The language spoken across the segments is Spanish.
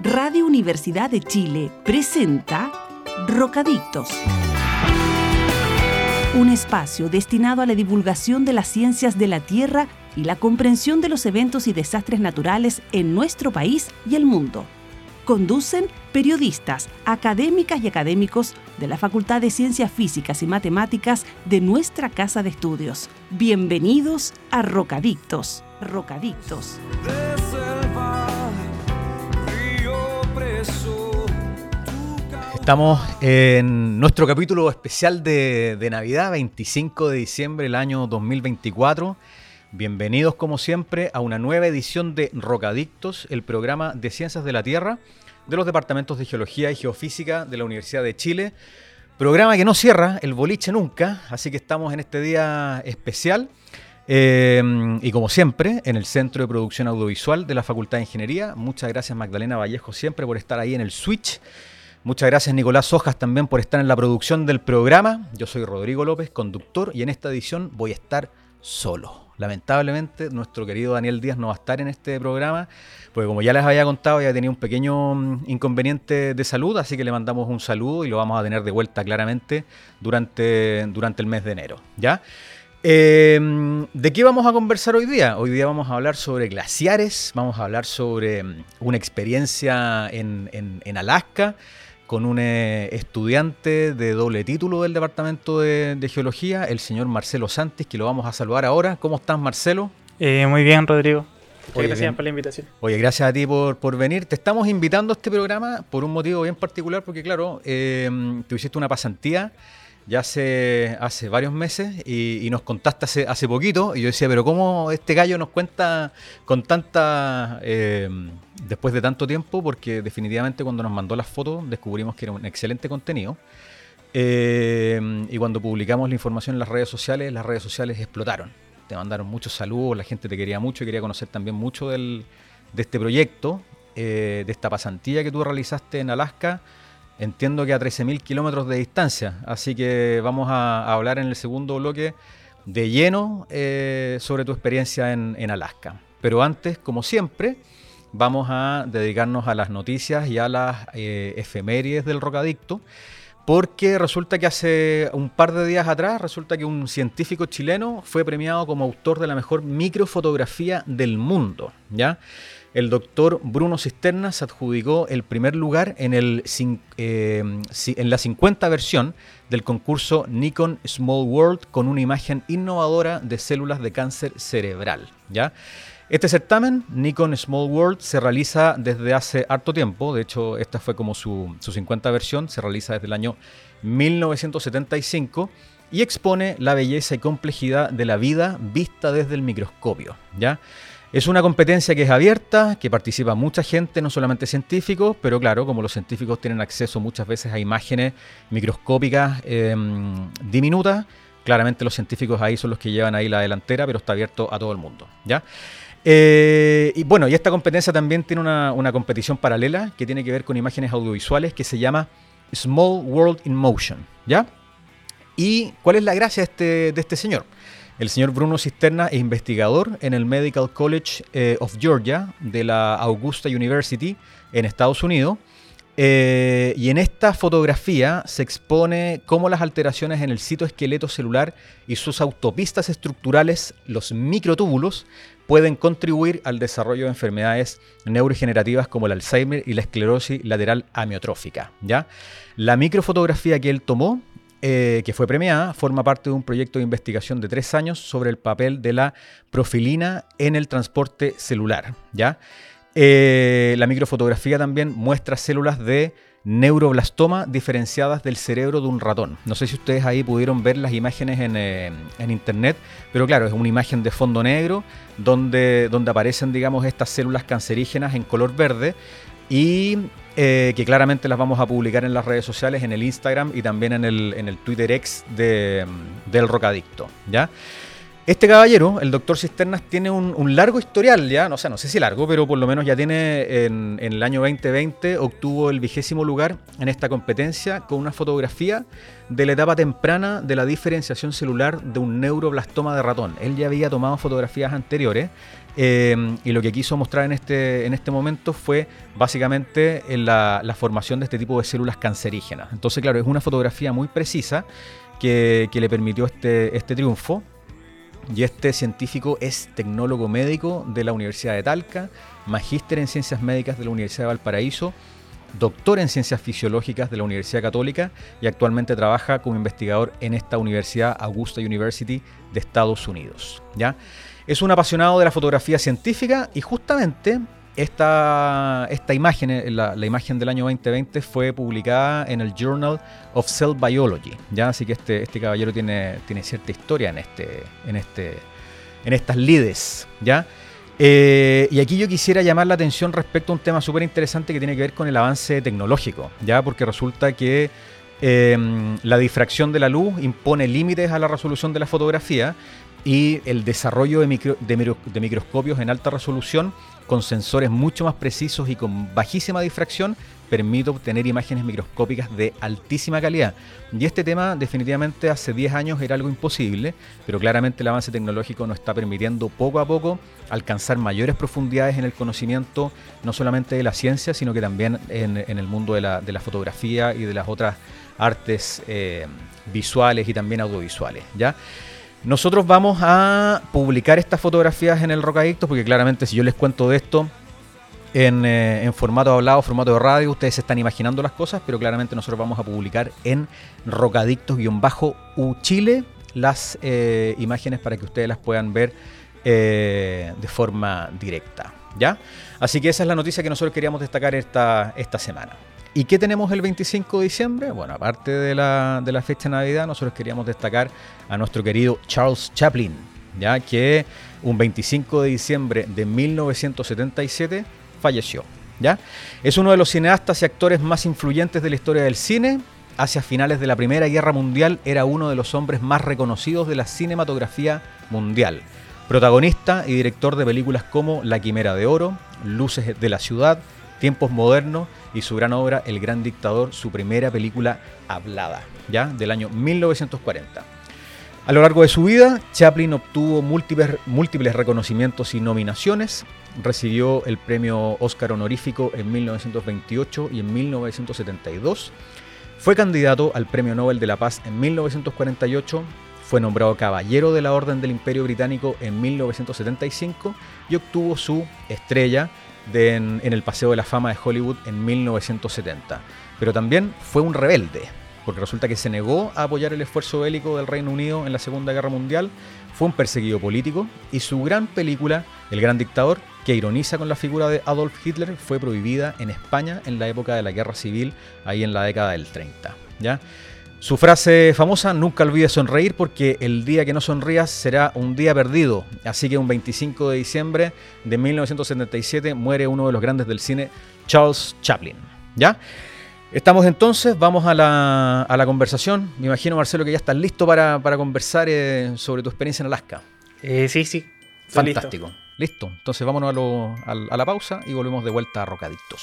Radio Universidad de Chile presenta Rocadictos. Un espacio destinado a la divulgación de las ciencias de la Tierra y la comprensión de los eventos y desastres naturales en nuestro país y el mundo. Conducen periodistas, académicas y académicos de la Facultad de Ciencias Físicas y Matemáticas de nuestra Casa de Estudios. Bienvenidos a Rocadictos. Rocadictos. Estamos en nuestro capítulo especial de Navidad, 25 de diciembre del año 2024. Bienvenidos, como siempre, a una nueva edición de Rocadictos, el programa de Ciencias de la Tierra de los departamentos de Geología y Geofísica de la Universidad de Chile. Programa que no cierra el boliche nunca, así que estamos en este día especial. Y como siempre, en el Centro de Producción Audiovisual de la Facultad de Ingeniería. Muchas gracias, Magdalena Vallejo, siempre por estar ahí en el switch. Muchas gracias, Nicolás Hojas, también por estar en la producción del programa. Yo soy Rodrigo López, conductor, y en esta edición voy a estar solo. Lamentablemente, nuestro querido Daniel Díaz no va a estar en este programa, porque como ya les había contado, ya tenía un pequeño inconveniente de salud, así que le mandamos un saludo y lo vamos a tener de vuelta claramente durante el mes de enero, ¿ya? ¿De qué vamos a conversar hoy día? Hoy día vamos a hablar sobre glaciares, vamos a hablar sobre una experiencia en Alaska, con un estudiante de doble título del Departamento de Geología, el señor Marcelo Santis, que lo vamos a saludar ahora. ¿Cómo estás, Marcelo? Muy bien, Rodrigo. Oye, gracias bien. por la invitación. Oye, gracias a ti por venir. Te estamos invitando a este programa por un motivo bien particular, porque claro, tú hiciste una pasantía ya hace varios meses y nos contaste hace poquito, y yo decía, pero ¿cómo este gallo nos cuenta con tanta... después de tanto tiempo? Porque definitivamente cuando nos mandó las fotos descubrimos que era un excelente contenido, y cuando publicamos la información en las redes sociales explotaron. Te mandaron muchos saludos, la gente te quería mucho y quería conocer también mucho de este proyecto, de esta pasantía que tú realizaste en Alaska. Entiendo que a 13.000 kilómetros de distancia, así que vamos a hablar en el segundo bloque de lleno sobre tu experiencia en Alaska. Pero antes, como siempre, vamos a dedicarnos a las noticias y a las efemérides del Rocadicto, porque resulta que hace un par de días atrás, resulta que un científico chileno fue premiado como autor de la mejor microfotografía del mundo, ¿ya? El doctor Bruno Cisterna se adjudicó el primer lugar en la 50 versión del concurso Nikon Small World, con una imagen innovadora de células de cáncer cerebral, ¿ya? Este certamen, Nikon Small World, se realiza desde hace harto tiempo. De hecho, esta fue como su 50 versión, se realiza desde el año 1975 y expone la belleza y complejidad de la vida vista desde el microscopio, ¿ya? Es una competencia que es abierta, que participa mucha gente, no solamente científicos, pero claro, como los científicos tienen acceso muchas veces a imágenes microscópicas diminutas, claramente los científicos ahí son los que llevan ahí la delantera, pero está abierto a todo el mundo, ¿ya? Y bueno, y esta competencia también tiene una competición paralela que tiene que ver con imágenes audiovisuales, que se llama Small World in Motion, ¿ya? ¿Y cuál es la gracia de este señor? El señor Bruno Cisterna es investigador en el Medical College of Georgia de la Augusta University en Estados Unidos, y en esta fotografía se expone cómo las alteraciones en el citoesqueleto celular y sus autopistas estructurales, los microtúbulos, pueden contribuir al desarrollo de enfermedades neurodegenerativas como el Alzheimer y la esclerosis lateral amiotrófica, ¿ya? La microfotografía que él tomó, que fue premiada, forma parte de un proyecto de investigación de 3 años sobre el papel de la profilina en el transporte celular, ¿ya? La microfotografía también muestra células de neuroblastoma diferenciadas del cerebro de un ratón. No sé si ustedes ahí pudieron ver las imágenes en internet, pero claro, es una imagen de fondo negro donde aparecen, digamos, estas células cancerígenas en color verde, y que claramente las vamos a publicar en las redes sociales, en el Instagram y también en el Twitter X del Rocadicto, ¿ya? Este caballero, el doctor Cisternas, tiene un largo historial ya, no sé si largo, pero por lo menos ya tiene en el año 2020 obtuvo el 20º lugar en esta competencia con una fotografía de la etapa temprana de la diferenciación celular de un neuroblastoma de ratón. Él ya había tomado fotografías anteriores y lo que quiso mostrar en este momento fue básicamente la formación de este tipo de células cancerígenas. Entonces, claro, es una fotografía muy precisa que le permitió este triunfo. Y este científico es tecnólogo médico de la Universidad de Talca, magíster en Ciencias Médicas de la Universidad de Valparaíso, doctor en Ciencias Fisiológicas de la Universidad Católica y actualmente trabaja como investigador en esta Universidad Augusta University de Estados Unidos. ¿Ya? Es un apasionado de la fotografía científica y justamente esta imagen, la imagen del año 2020, fue publicada en el Journal of Cell Biology, ¿ya? Así que este caballero tiene cierta historia en estas lides, ¿ya? Y aquí yo quisiera llamar la atención respecto a un tema súper interesante que tiene que ver con el avance tecnológico, ¿ya? Porque resulta que la difracción de la luz impone límites a la resolución de la fotografía y el desarrollo de microscopios en alta resolución con sensores mucho más precisos y con bajísima difracción permite obtener imágenes microscópicas de altísima calidad. Y este tema definitivamente hace 10 años era algo imposible, pero claramente el avance tecnológico nos está permitiendo poco a poco alcanzar mayores profundidades en el conocimiento, no solamente de la ciencia, sino que también en el mundo de la fotografía y de las otras artes visuales y también audiovisuales, ¿ya? Nosotros vamos a publicar estas fotografías en el Rocadictos, porque claramente si yo les cuento de esto en formato hablado, formato de radio, ustedes se están imaginando las cosas, pero claramente nosotros vamos a publicar en Rocadictos-U Chile las imágenes para que ustedes las puedan ver de forma directa, ¿ya? Así que esa es la noticia que nosotros queríamos destacar esta semana. ¿Y qué tenemos el 25 de diciembre? Bueno, aparte de la fecha de Navidad, nosotros queríamos destacar a nuestro querido Charles Chaplin, ya que un 25 de diciembre de 1977 falleció, ¿ya? Es uno de los cineastas y actores más influyentes de la historia del cine. Hacia finales de la Primera Guerra Mundial era uno de los hombres más reconocidos de la cinematografía mundial. Protagonista y director de películas como La Quimera de Oro, Luces de la Ciudad, Tiempos Modernos y su gran obra El Gran Dictador, su primera película hablada, ¿ya? Del año 1940. A lo largo de su vida, Chaplin obtuvo múltiples reconocimientos y nominaciones. Recibió el premio Oscar honorífico en 1928 y en 1972. Fue candidato al Premio Nobel de la Paz en 1948. Fue nombrado Caballero de la Orden del Imperio Británico en 1975 y obtuvo su estrella en el Paseo de la Fama de Hollywood en 1970. Pero también fue un rebelde, porque resulta que se negó a apoyar el esfuerzo bélico del Reino Unido en la Segunda Guerra Mundial, fue un perseguido político y su gran película, El Gran Dictador, que ironiza con la figura de Adolf Hitler, fue prohibida en España en la época de la Guerra Civil, ahí en la década del 30, ¿ya? Su frase famosa, nunca olvides sonreír porque el día que no sonrías será un día perdido. Así que un 25 de diciembre de 1977 muere uno de los grandes del cine, Charles Chaplin, ¿ya? Estamos entonces, vamos a la conversación. Me imagino, Marcelo, que ya estás listo para conversar sobre tu experiencia en Alaska. Sí. Fantástico. Listo. Entonces vámonos a la pausa y volvemos de vuelta a Rocadictos.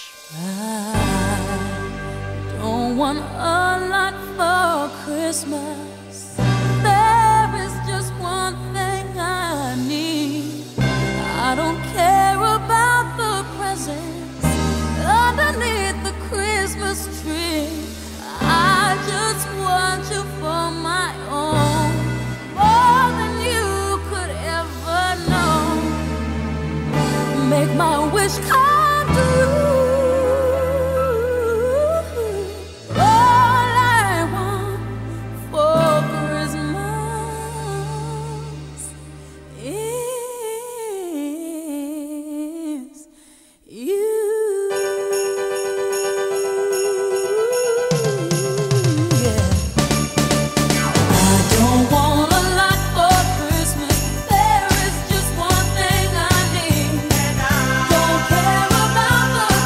Don't want a lot for Christmas. There is just one thing I need. I don't care about the presents underneath the Christmas tree. I just want you for my own, more than you could ever know. Make my wish come true. Don't care about the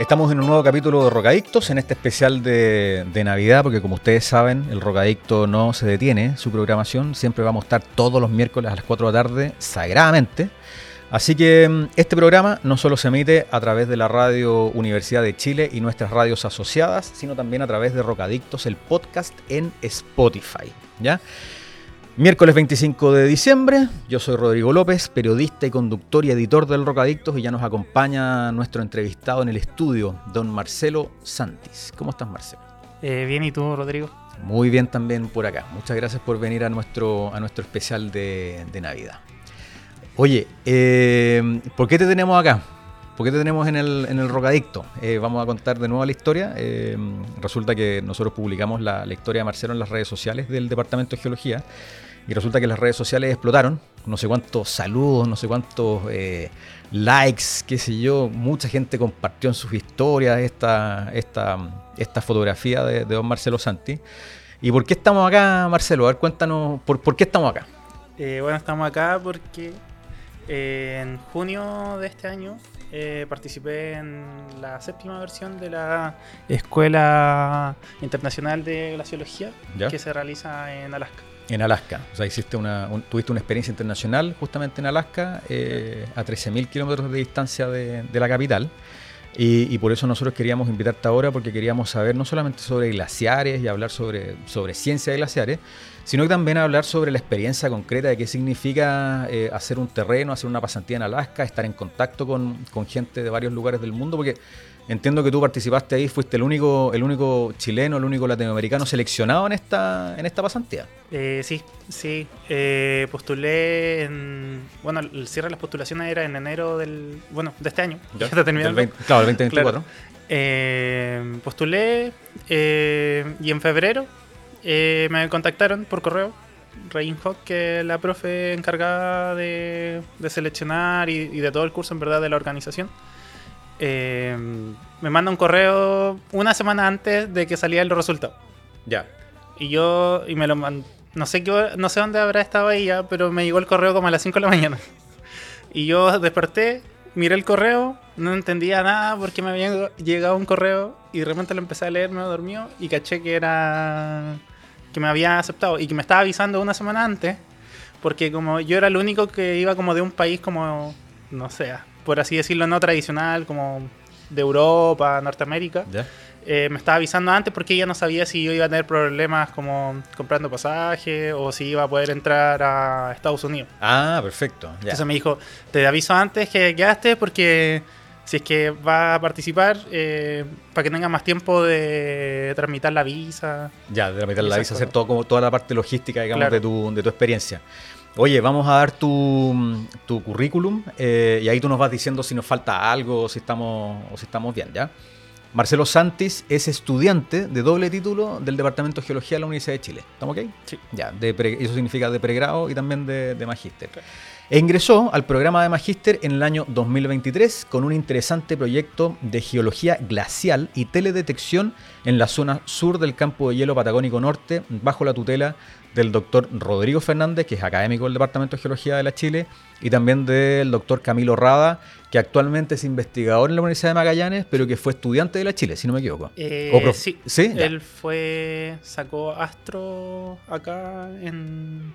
Estamos en un nuevo capítulo de Rocadictos, en este especial de Navidad, porque como ustedes saben, el Rocadicto no se detiene, su programación siempre vamos a estar todos los miércoles a las 4 de la tarde, sagradamente. Así que este programa no solo se emite a través de la Radio Universidad de Chile y nuestras radios asociadas, sino también a través de Rocadictos, el podcast en Spotify, ¿ya? Miércoles 25 de diciembre, yo soy Rodrigo López, periodista y conductor y editor del Rocadictos, y ya nos acompaña nuestro entrevistado en el estudio, don Marcelo Santis. ¿Cómo estás, Marcelo? Bien, ¿y tú, Rodrigo? Muy bien también por acá. Muchas gracias por venir a nuestro especial de Navidad. Oye, ¿por qué te tenemos acá? ¿Por qué te tenemos en el Rocadicto? Vamos a contar de nuevo la historia. Resulta que nosotros publicamos la historia de Marcelo en las redes sociales del Departamento de Geología, y resulta que las redes sociales explotaron. No sé cuántos saludos, no sé cuántos likes, qué sé yo. Mucha gente compartió en sus historias esta fotografía de don Marcelo Santis. ¿Y por qué estamos acá, Marcelo? A ver, cuéntanos, ¿por qué estamos acá? Bueno, estamos acá porque en junio de este año participé en la 7ª versión de la Escuela Internacional de Glaciología, ¿ya?, que se realiza en Alaska. En Alaska, o sea, tuviste una experiencia internacional justamente en Alaska, a 13.000 kilómetros de distancia de la capital, y por eso nosotros queríamos invitarte ahora, porque queríamos saber no solamente sobre glaciares y hablar sobre ciencia de glaciares, sino que también hablar sobre la experiencia concreta de qué significa hacer un terreno, hacer una pasantía en Alaska, estar en contacto con gente de varios lugares del mundo, porque entiendo que tú participaste ahí, fuiste el único chileno, el único latinoamericano seleccionado en esta pasantía. Sí. Postulé bueno, el cierre de las postulaciones era en enero de este año. Ya está terminando. El 2024. Claro. Postulé y en febrero me contactaron por correo Reinhock, que es la profe encargada de seleccionar y de todo el curso, en verdad, de la organización. Me manda un correo una semana antes de que salían los resultados. Ya. Y me lo mandó. No sé dónde habrá estado ella, pero me llegó el correo como a las 5 de la mañana. Y yo desperté, miré el correo, no entendía nada porque me había llegado un correo, y de repente lo empecé a leer, me dormido, y caché que me había aceptado y que me estaba avisando una semana antes, porque como yo era el único que iba como de un país como, no sé, por así decirlo, no tradicional, como de Europa, Norteamérica. ¿Ya? Me estaba avisando antes porque ella no sabía si yo iba a tener problemas como comprando pasaje o si iba a poder entrar a Estados Unidos. Ah, perfecto. Ya. Entonces me dijo, te aviso antes que quedaste, porque si es que va a participar, para que tenga más tiempo de tramitar la visa. Ya, de tramitar la visa, hacer toda la parte logística, digamos, claro, de tu experiencia. Oye, vamos a dar tu currículum, y ahí tú nos vas diciendo si nos falta algo o si estamos bien, ¿ya? Marcelo Santis es estudiante de doble título del Departamento de Geología de la Universidad de Chile. ¿Estamos ok? Sí. Ya, eso significa de pregrado y también de magíster. Okay. E ingresó al programa de magíster en el año 2023 con un interesante proyecto de geología glacial y teledetección en la zona sur del campo de hielo patagónico norte, bajo la tutela del doctor Rodrigo Fernández, que es académico del Departamento de Geología de la Chile, y también del doctor Camilo Rada, que actualmente es investigador en la Universidad de Magallanes, pero que fue estudiante de la Chile, si no me equivoco. Sí, ¿Sí? Él sacó astro acá en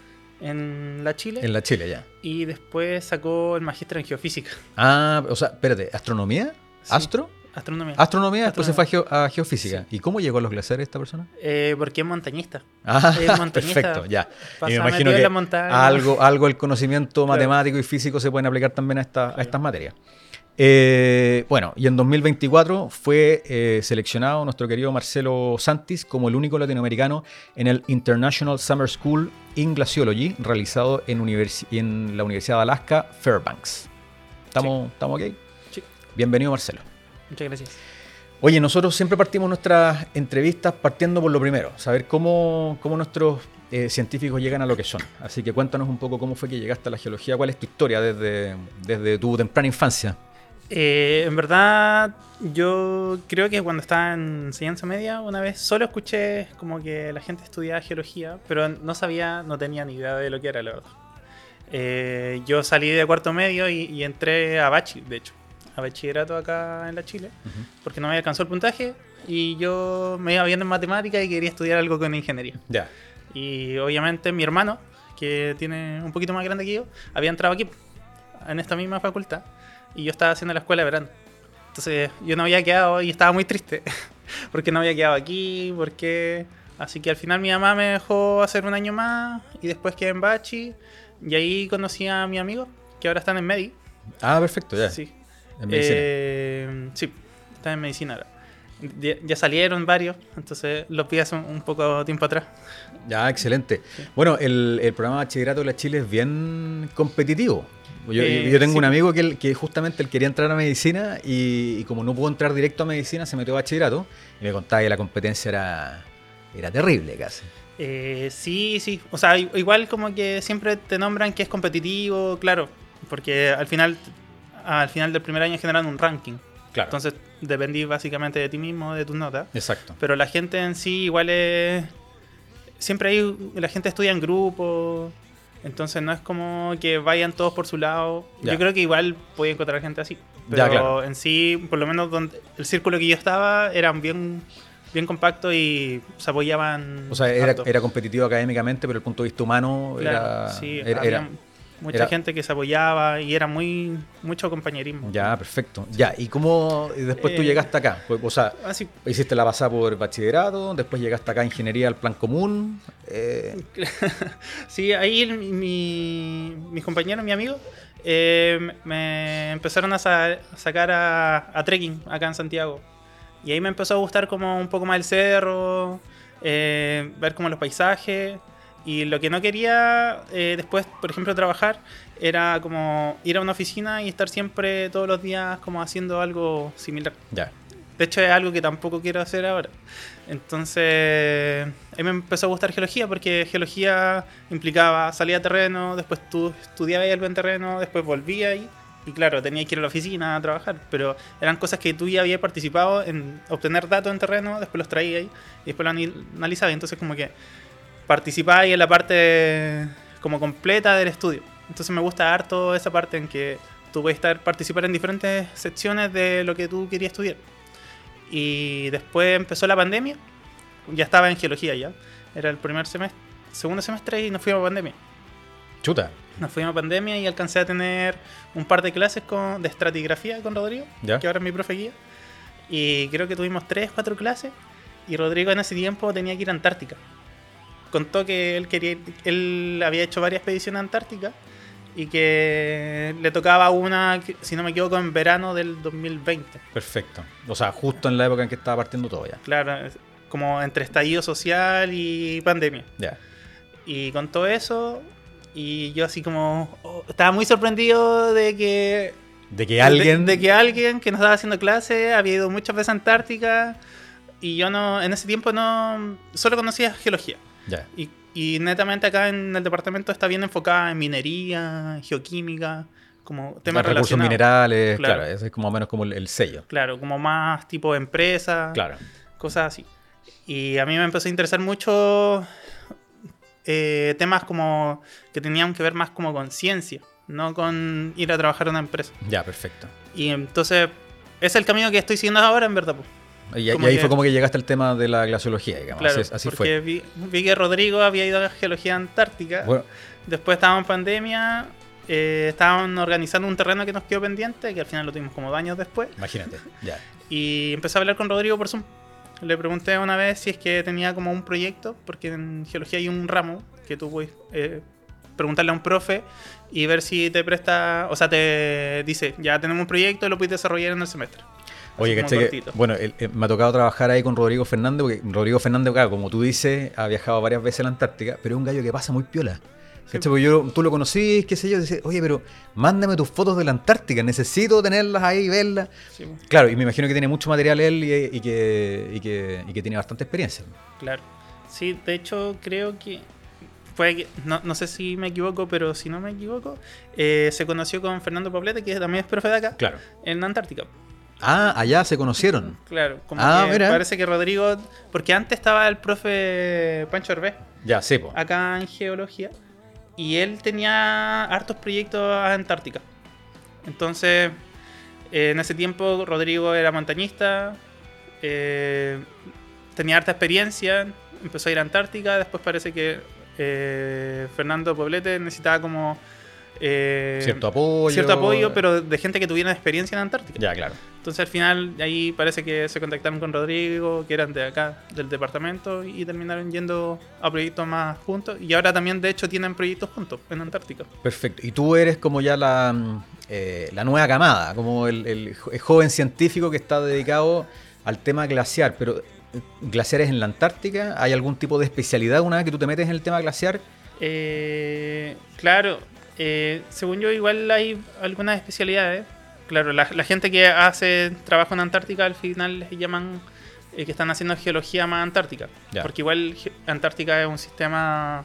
la Chile. En la Chile, ya. Y después sacó el magíster en geofísica. Ah, o sea, espérate, ¿astronomía? Sí. ¿Astro? Astronomía, después se fue a geofísica. Sí. ¿Y cómo llegó a los glaciares esta persona? Porque es montañista. Ah, es montañista. Perfecto, ya. Y me imagino que algo el conocimiento claro, matemático y físico se pueden aplicar también a estas materias. Bueno, y en 2024 fue seleccionado nuestro querido Marcelo Santis como el único latinoamericano en el International Summer School in Glaciology, realizado en la Universidad de Alaska, Fairbanks. ¿Estamos ok? Sí. Bienvenido, Marcelo. Muchas gracias. Oye, nosotros siempre partimos nuestras entrevistas partiendo por lo primero, saber cómo nuestros científicos llegan a lo que son. Así que cuéntanos un poco cómo fue que llegaste a la geología, cuál es tu historia desde tu temprana infancia. En verdad, yo creo que cuando estaba en enseñanza media, una vez solo escuché como que la gente estudiaba geología, pero no tenía ni idea de lo que era, la verdad. Yo salí de cuarto medio y entré a Bachi, de hecho. a bachillerato acá en la Chile, Ujú. porque no me alcanzó el puntaje y yo me iba bien en matemáticas y quería estudiar algo con ingeniería. Ya. Y obviamente mi hermano, que tiene un poquito más grande que yo, había entrado aquí, en esta misma facultad, y yo estaba haciendo la escuela de verano. Entonces yo no había quedado y estaba muy triste, porque no había quedado aquí, porque... Así que al final mi mamá me dejó hacer un año más y después quedé en Bachi y ahí conocí a mis amigos que ahora están en Medi. Ah, perfecto, ya. Sí. En medicina. Sí, están en medicina ahora. Ya salieron varios, entonces los vi hace un poco tiempo atrás. Ya, excelente. Bueno, el programa de bachillerato de la Chile es bien competitivo. Yo tengo sí. un amigo que justamente él quería entrar a medicina y como no pudo entrar directo a medicina, se metió a bachillerato y me contaba que la competencia era terrible casi. Sí. O sea, igual como que siempre te nombran que es competitivo, claro, porque al final del primer año generan un ranking. Claro. Entonces dependí básicamente de ti mismo, de tus notas. Exacto. Pero la gente en sí igual es... Siempre la gente estudia en grupo, entonces no es como que vayan todos por su lado. Ya. Yo creo que igual puede encontrar gente así. Pero Ya, claro. en sí, por lo menos donde el círculo que yo estaba, eran bien compactos y se apoyaban. O sea, harto. era competitivo académicamente, pero el punto de vista humano Claro, sí, había era... mucha era- gente que se apoyaba y era mucho compañerismo. Ya, perfecto. Ya, ¿y cómo después tú llegaste acá? O sea, Así, hiciste la pasada por bachillerato, después llegaste acá a ingeniería al plan común. sí, ahí mis compañeros, mis amigos, me empezaron a sacar a trekking acá en Santiago. Y ahí me empezó a gustar como un poco más el cerro, ver como los paisajes. Y lo que no quería después, por ejemplo, trabajar, era como ir a una oficina y estar siempre todos los días como haciendo algo similar. Ya. De hecho es algo que tampoco quiero hacer ahora. Entonces, ahí me empezó a gustar geología porque geología implicaba salir a terreno, después tú estudiabas algo en terreno, después volvías ahí. Y claro, tenías que ir a la oficina a trabajar, pero eran cosas que tú ya habías participado en obtener datos en terreno, después los traías ahí y después los analizabas. Entonces como que participabas ahí en la parte como completa del estudio. Entonces me gusta harto esa parte en que tú puedes participar en diferentes secciones de lo que tú querías estudiar. Y después empezó la pandemia, ya estaba en geología ya, era el segundo semestre y nos fuimos a pandemia. Chuta. Nos fuimos a pandemia y alcancé a tener un par de clases de estratigrafía con Rodrigo, Ya. que ahora es mi profe guía. Y creo que tuvimos 3-4 clases y Rodrigo en ese tiempo tenía que ir a Antártica. Contó que él había hecho varias expediciones a Antártica y que le tocaba una, si no me equivoco, en verano del 2020. Perfecto. O sea, justo en la época en que estaba partiendo todo ya. Claro, como entre estallido social y pandemia. Ya. Y contó eso y yo así como estaba muy sorprendido de que alguien... de que alguien que nos estaba haciendo clase había ido muchas veces a Antártica y yo no, en ese tiempo no, solo conocía geología. Ya. Y netamente acá en el departamento está bien enfocada en minería, geoquímica, como temas Los recursos relacionados. minerales, Claro. claro, ese es como o menos como el sello. Claro, como más tipo empresa, Claro. cosas así. Y a mí me empezó a interesar mucho temas como que tenían que ver más como con ciencia, no con ir a trabajar a una empresa. Ya, perfecto. Y entonces, ese es el camino que estoy siguiendo ahora, en verdad. Pues. Y Como ahí que- fue como que llegaste al tema de la glaciología, digamos. Claro, así porque fue. vi que Rodrigo había ido a geología antártica. Bueno, Después estábamos en pandemia, estaban organizando un terreno que nos quedó pendiente, que al final lo tuvimos como 2 años después. imagínate. Ya. Y empecé a hablar con Rodrigo por Zoom. Le pregunté una vez si es que tenía como un proyecto, porque en geología hay un ramo que tú puedes preguntarle a un profe y ver si te presta, o sea, te dice, ya tenemos un proyecto y lo puedes desarrollar en el semestre. Oye, Así como ¿cachai? cortito. Bueno, me ha tocado trabajar ahí con Rodrigo Fernández, porque Rodrigo Fernández, claro, como tú dices, ha viajado varias veces a la Antártica, pero es un gallo que pasa muy piola. ¿Cachai? Porque tú lo conocís, qué sé yo, dices, oye, pero mándame tus fotos de la Antártica, necesito tenerlas ahí, verlas. Sí, Claro, y me imagino que tiene mucho material él y que tiene bastante experiencia. claro. Sí, de hecho creo que puede que, no sé si me equivoco, pero si no me equivoco, se conoció con Fernando Poblete, que también es profe de acá, Claro. en Antártica. Ah, allá se conocieron. Claro, como Ah, que mira. parece que Rodrigo, porque antes estaba el profe Pancho Herbés Ya, sí, po. acá en geología y él tenía hartos proyectos a Antártica. Entonces, En ese tiempo Rodrigo era montañista, tenía harta experiencia, empezó a ir a Antártica, después parece que Fernando Poblete necesitaba como Cierto apoyo, pero de gente que tuviera experiencia en Antártica. Ya, claro. Entonces al final ahí parece que se contactaron con Rodrigo, que eran de acá, del departamento, y terminaron yendo a proyectos más juntos. Y ahora también de hecho tienen proyectos juntos en Antártica. Perfecto. Y tú eres como ya la nueva camada, como el joven científico que está dedicado al tema glaciar. Pero glaciares en la Antártica, ¿hay algún tipo de especialidad una vez que tú te metes en el tema glaciar? Claro, según yo igual hay algunas especialidades. Claro, la gente que hace trabajo en Antártica al final les llaman que están haciendo geología más antártica. Ya. Porque igual Antártica es un sistema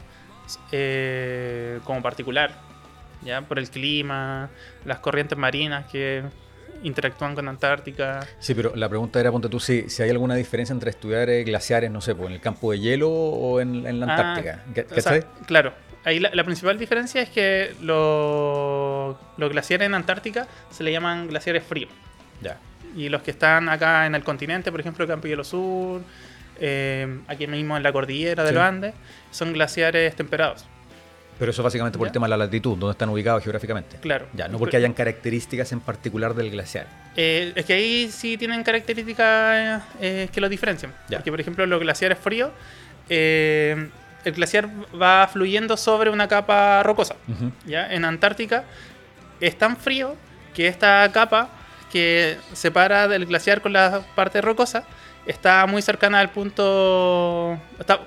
como particular, ya por el clima, las corrientes marinas que interactúan con Antártica. Sí, pero la pregunta era, ponte tú, si hay alguna diferencia entre estudiar glaciares, no sé, pues, en el campo de hielo o en la Antártica. O sea, claro, ahí la principal diferencia es que los glaciares en Antártica se le llaman glaciares fríos. Ya. Y los que están acá en el continente, por ejemplo, Campo Hielo Sur, aquí mismo en la cordillera de los Andes, son glaciares temperados. Pero eso básicamente por el tema de la latitud, donde están ubicados geográficamente. Claro. Ya, no porque hayan características en particular del glaciar. Es que ahí sí tienen características que los diferencian. Ya. Porque, por ejemplo, los glaciares fríos, el glaciar va fluyendo sobre una capa rocosa. Ujú. ¿Ya? En Antártica es tan frío que esta capa que separa del glaciar con la parte rocosa está muy cercana al punto... Está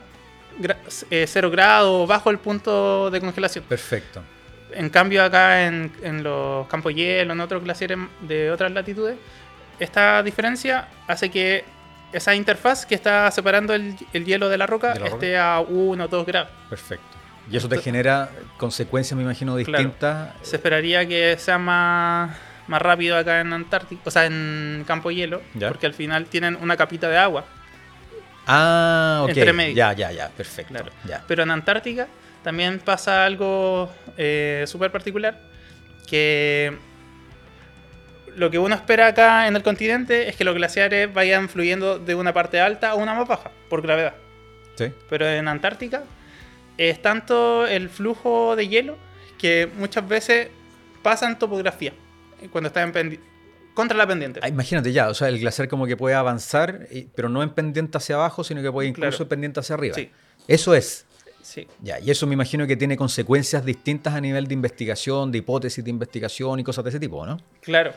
0 grados, bajo el punto de congelación. Perfecto. En cambio acá en los campos de hielo, en otros glaciares de otras latitudes, esta diferencia hace que esa interfaz que está separando el hielo de la roca esté a 1 o 2 grados. Perfecto. Y eso te genera consecuencias, me imagino, distintas. Claro. Se esperaría que sea más rápido acá en Antártica, o sea, en campo de hielo, ¿Ya? porque al final tienen una capita de agua. Ah, ok. Entre medio. Ya, perfecto. Claro. Ya. Pero en Antártica también pasa algo súper particular, que lo que uno espera acá en el continente es que los glaciares vayan fluyendo de una parte alta a una más baja, por gravedad. Sí. Pero en Antártica es tanto el flujo de hielo que muchas veces pasan topografía cuando está contra la pendiente. Ah, imagínate ya, o sea, el glaciar como que puede avanzar, pero no en pendiente hacia abajo, sino que puede incluso Claro. en pendiente hacia arriba. Sí. Eso es. Sí. Ya, y eso me imagino que tiene consecuencias distintas a nivel de investigación, de hipótesis de investigación y cosas de ese tipo, ¿no? Claro.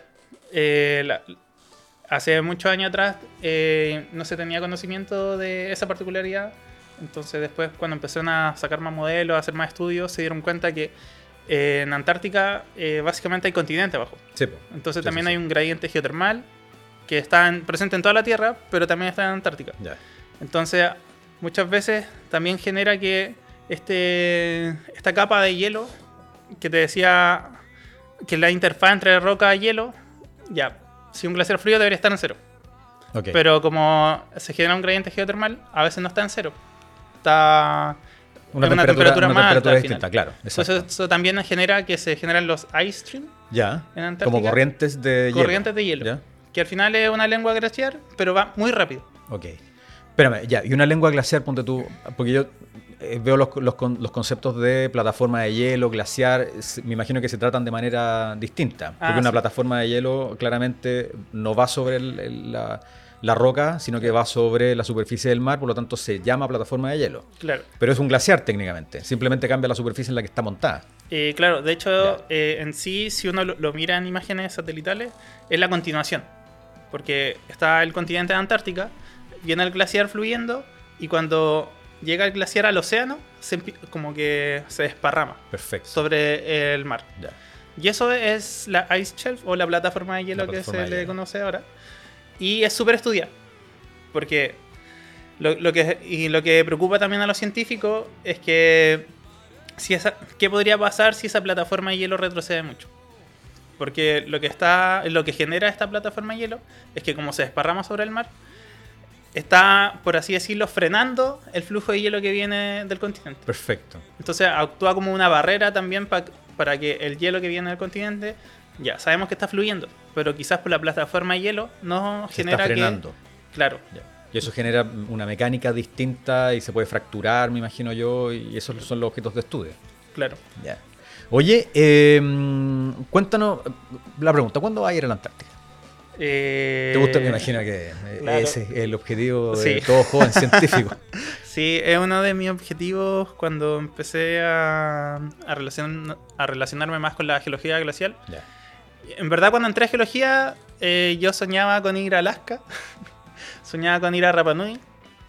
Hace muchos años atrás no se tenía conocimiento de esa particularidad. Entonces después cuando empezaron a sacar más modelos, a hacer más estudios, se dieron cuenta que en Antártica básicamente hay continente abajo. Sí. Entonces Sí, también sí, hay un gradiente geotermal que está presente en toda la Tierra, pero también está en Antártica. Ya. Entonces muchas veces también genera que esta capa de hielo que te decía que la interfaz entre roca y hielo, ya, si un glaciar frío debería estar en 0. Ok. Pero como se genera un gradiente geotermal, a veces no está en 0. Está una en una temperatura temperatura más alta al distinta, final. claro. Exacto. Entonces eso también genera que se generan los ice stream Ya. en Antártica. Como corrientes de hielo. Corrientes de hielo. Ya. Que al final es una lengua glaciar, pero va muy rápido. Ok. Espérame, ya, y una lengua glaciar, ponte tú, porque yo veo los conceptos de plataforma de hielo, glaciar, me imagino que se tratan de manera distinta. Porque una sí. plataforma de hielo claramente no va sobre la roca, sino que va sobre la superficie del mar, por lo tanto se llama plataforma de hielo. Claro. Pero es un glaciar técnicamente, simplemente cambia la superficie en la que está montada. Claro, de hecho, en sí, si uno lo mira en imágenes satelitales, es la continuación. Porque está el continente de Antártica, viene el glaciar fluyendo, y cuando llega el glaciar al océano, como que se desparrama Perfecto. sobre el mar. Ya. Y eso es la ice shelf o la plataforma de hielo La que plataforma se de le hielo. conoce ahora. Y es súper estudiada. Porque lo que preocupa también a los científicos es que ¿qué podría pasar si esa plataforma de hielo retrocede mucho? Porque lo que genera esta plataforma de hielo es que como se desparrama sobre el mar, está, por así decirlo, frenando el flujo de hielo que viene del continente. Perfecto. Entonces actúa como una barrera también para que el hielo que viene del continente ya, sabemos que está fluyendo, pero quizás por la plataforma de hielo no Se genera está frenando. Claro, Ya. Y eso genera una mecánica distinta y se puede fracturar, me imagino yo, y esos son los objetos de estudio. claro. Ya. Oye, cuéntanos la pregunta, ¿cuándo vas a ir a la Antártica? ¿Te gusta? Me imagino que claro. ese es el objetivo de Sí. todo joven científico. Sí, es uno de mis objetivos cuando empecé a relacionarme más con la geología glacial. Ya. En verdad, cuando entré a geología, yo soñaba con ir a Alaska, soñaba con ir a Rapa Nui.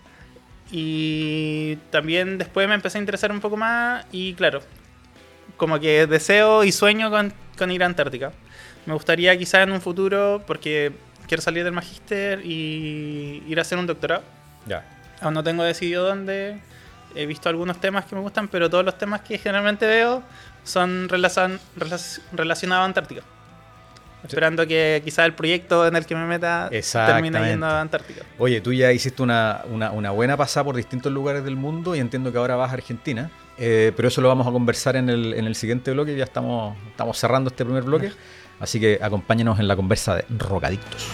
Y también después me empecé a interesar un poco más y claro, como que deseo y sueño con ir a Antártica. Me gustaría quizás en un futuro, porque quiero salir del magíster y ir a hacer un doctorado. Ya. Aún no tengo decidido dónde. He visto algunos temas que me gustan, pero todos los temas que generalmente veo son relacionados a Antártica. Esperando que quizás el proyecto en el que me meta termine yendo a Antártica. Oye, tú ya hiciste una buena pasada por distintos lugares del mundo y entiendo que ahora vas a Argentina, pero eso lo vamos a conversar en el siguiente bloque. Ya estamos cerrando este primer bloque, así que acompáñenos en la conversa de Rocadictos.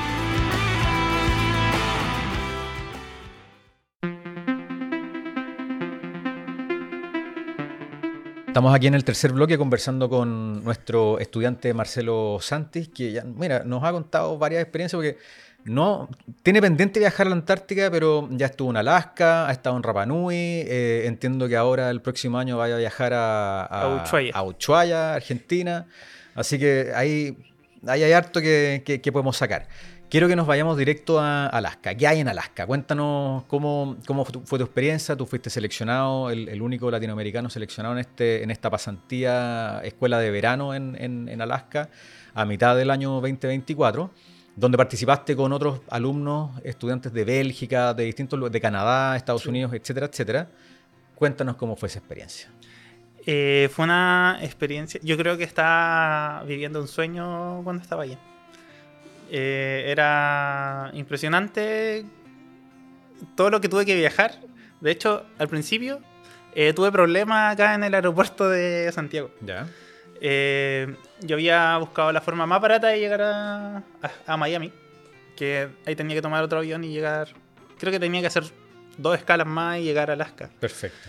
Estamos aquí en el tercer bloque conversando con nuestro estudiante Marcelo Santis, que ya, mira, nos ha contado varias experiencias porque no tiene pendiente viajar a la Antártica, pero ya estuvo en Alaska, ha estado en Rapa Nui, entiendo que ahora el próximo año vaya a viajar a Ushuaia, Argentina, así que ahí hay harto que podemos sacar. Quiero que nos vayamos directo a Alaska. ¿Qué hay en Alaska? Cuéntanos cómo fue tu experiencia. Tú fuiste seleccionado, el único latinoamericano seleccionado en esta pasantía escuela de verano en Alaska a mitad del año 2024, donde participaste con otros alumnos, estudiantes de Bélgica, de distintos lugares, de Canadá, Estados Unidos, etcétera, etcétera. Cuéntanos cómo fue esa experiencia. Fue una experiencia... Yo creo que estaba viviendo un sueño cuando estaba allí. Era impresionante todo lo que tuve que viajar. De hecho, al principio tuve problemas acá en el aeropuerto de Santiago. Ya. Yo había buscado la forma más barata de llegar a Miami, que ahí tenía que tomar otro avión y llegar. Creo que tenía que hacer 2 escalas más y llegar a Alaska. Perfecto.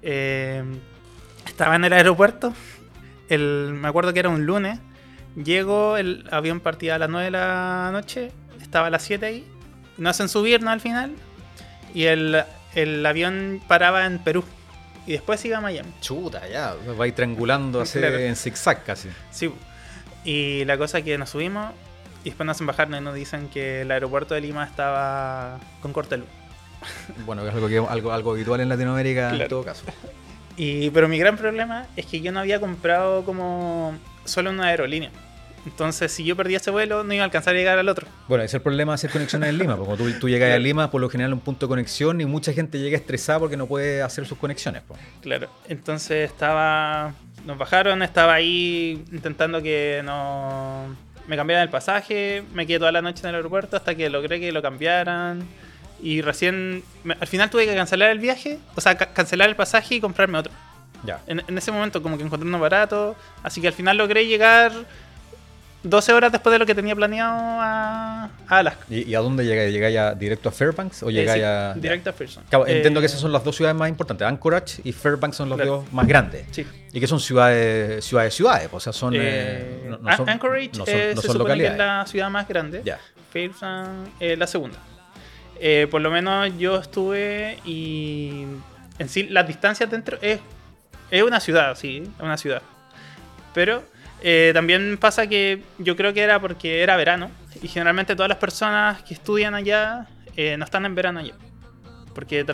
Estaba en el aeropuerto. Me acuerdo que era un lunes. Llego, el avión partía a las 9 de la noche, estaba a las 7 ahí, no hacen subirnos al final, y el avión paraba en Perú, y después iba a Miami. Chuta, ya, va a ir triangulando así Claro. en zigzag casi. Sí, y la cosa es que nos subimos, y después nos hacen bajarnos y nos dicen que el aeropuerto de Lima estaba con corte de luz. Bueno, es algo habitual en Latinoamérica en Claro. todo caso. Pero mi gran problema es que yo no había comprado como solo una aerolínea. Entonces, si yo perdía ese vuelo, no iba a alcanzar a llegar al otro. Bueno, ese es el problema de hacer conexiones en Lima, porque cuando tú llegas a Lima, por lo general un punto de conexión y mucha gente llega estresada porque no puede hacer sus conexiones. Pues. Claro. Entonces nos bajaron, estaba ahí intentando que no me cambiaran el pasaje, me quedé toda la noche en el aeropuerto hasta que logré que lo cambiaran. Y recién, al final tuve que cancelar el viaje, o sea, cancelar el pasaje y comprarme otro. Ya. En ese momento como que encontré uno barato, así que al final logré llegar 12 horas después de lo que tenía planeado a Alaska. ¿Y a dónde llegáis? ¿Llegáis ya directo a Fairbanks o llegáis a...? Directo a Pearson. Claro, entiendo que esas son las dos ciudades más importantes. Anchorage y Fairbanks son los Claro. dos más grandes. Sí. Y que son ciudades, o sea, son... no son Anchorage no se son supone que es localidades. la ciudad más grande. Ya. Pearson la segunda. Por lo menos yo estuve y en sí las distancias dentro es una ciudad, sí, es una ciudad. Pero también pasa que yo creo que era porque era verano y generalmente todas las personas que estudian allá no están en verano allá. Porque